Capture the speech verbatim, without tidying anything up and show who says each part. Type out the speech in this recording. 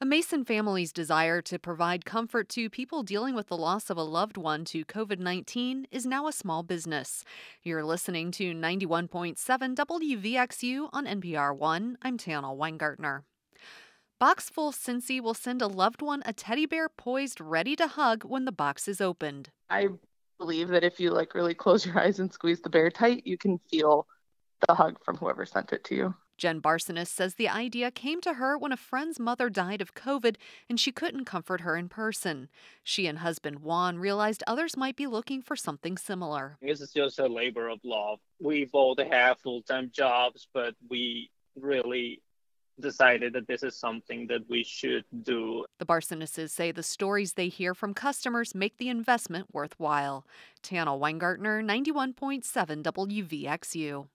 Speaker 1: The Mason family's desire to provide comfort to people dealing with the loss of a loved one to COVID nineteen is now a small business. You're listening to ninety-one point seven W V X U on N P R One. I'm Tana Weingartner. Boxful Cincy will send a loved one a teddy bear poised ready to hug when the box is opened.
Speaker 2: I believe that if you like really close your eyes and squeeze the bear tight, you can feel the hug from whoever sent it to you.
Speaker 1: Jen Barsonis says the idea came to her when a friend's mother died of COVID and she couldn't comfort her in person. She and husband Juan realized others might be looking for something similar.
Speaker 3: This is just a labor of love. We both have full-time jobs, but we really decided that this is something that we should do.
Speaker 1: The Barsonises say the stories they hear from customers make the investment worthwhile. Tana Weingartner, ninety-one point seven W V X U.